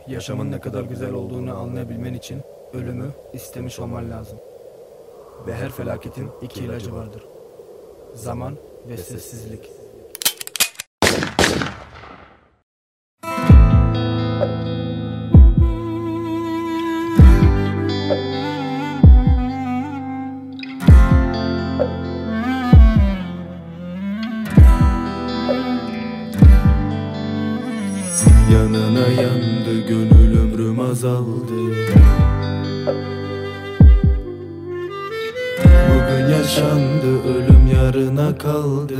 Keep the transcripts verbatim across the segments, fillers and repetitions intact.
Yaşamın ne kadar güzel olduğunu anlayabilmen için ölümü istemiş olman lazım. Ve her felaketin iki ilacı vardır: zaman ve sessizlik. Yanına yandı gönül, ömrüm azaldı. Bugün yaşandı, ölüm yarına kaldı.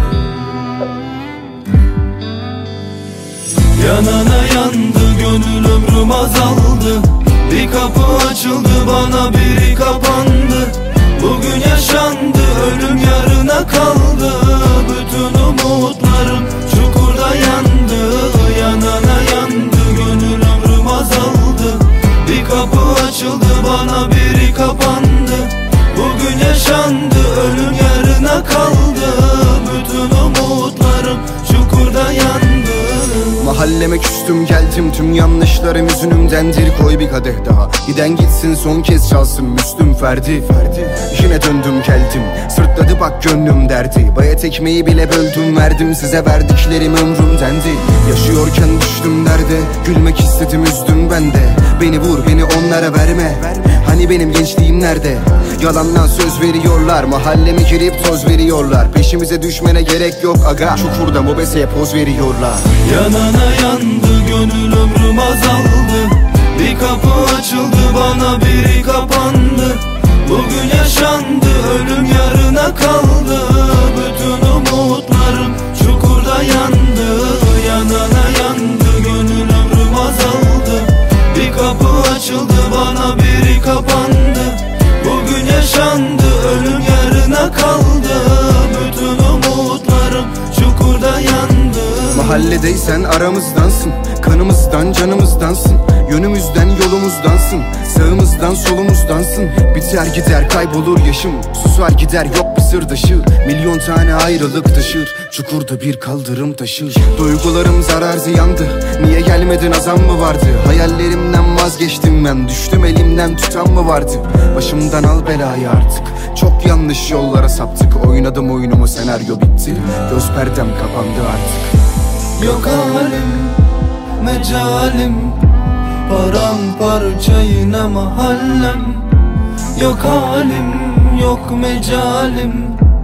Yanına yandı gönül, ömrüm azaldı. Bir kapı açıldı bana, biri kapandı. Bugün yaşandı, ölüm yarına kaldı. Bütün umutlarım çukurda yandı. Yanana yandı gönül, ömrüm azaldı. Bir kapı açıldı bana, biri kapandı. Bugün yaşandı, ölüm yarına kaldı. Bütün umutlarım çukurda yandı. Mahalleme küstüm geldim, tüm yanlışlarım yüzünümdendir. Koy bir kadeh daha, giden gitsin, son kez çalsın Müslüm Ferdi. Ferdi. Yine döndüm geldim, sırtladı bak gönlüm derdi. Bayat ekmeği bile böldüm verdim, size verdiklerim ömrümdendi. Yaşıyorken düştüm derde, gülmek istedim üzdüm ben de. Beni vur, beni onlara verme, hani benim gençliğim nerede? Yalandan söz veriyorlar, mahalleme girip toz veriyorlar. Peşimize düşmene gerek yok aga, çukurda mobeseye poz veriyorlar. Yanana yandı gönül, ömrüm azaldı. Bir kapı açıldı bana, biri kapandı. Bugün yaşandı, ölüm yarına kaldı. Bütün umutlarım çukurda yandı. Yanana yandı gönül, ömrüm azaldı. Bir kapı açıldı bana, biri kapandı. Bugün yaşandı, ölüm yarına kaldı. Bütün umutlarım çukurda yandı. Mahalledeysen aramızdansın, kanımızdan canımızdansın. Yönümüzden yolumuzdansın, sağımızdan solumuzdansın. Biter gider kaybolur yaşım, susar gider yok bir sırdaşı. Milyon tane ayrılık taşır, çukurda bir kaldırım taşır. Duygularım zarar ziyandı, niye gelmedin azam mı vardı? Hayallerimden vazgeçtim ben, düştüm elimden tutan mı vardı? Başımdan al belayı artık, çok yanlış yollara saptık. Oynadım oyunumu, senaryo bitti, göz perdem kapandı artık. Yok halim, mecalim, paramparça yine mahallem. Yok halim, yok mecalim,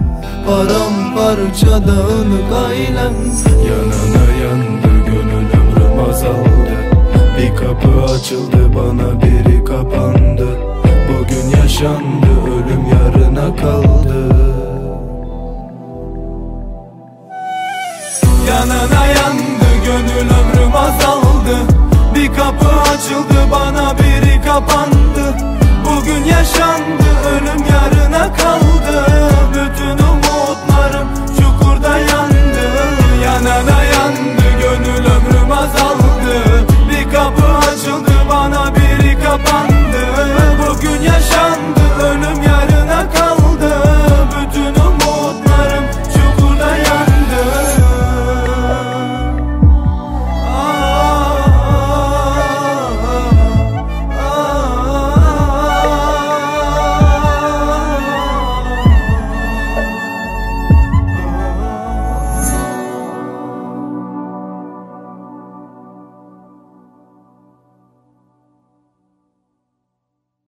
paramparça dağınık ailem. Yanana yandı gönül, ömrüm azaldı. Bir kapı açıldı bana, biri kapandı. Bugün yaşandı, ölüm yarına kaldı. Yanana yandı gönül, ömrüm azaldı. Bir kapı açıldı bana, biri kapandı. Bugün yaşandı, ölüm yarına kaldı.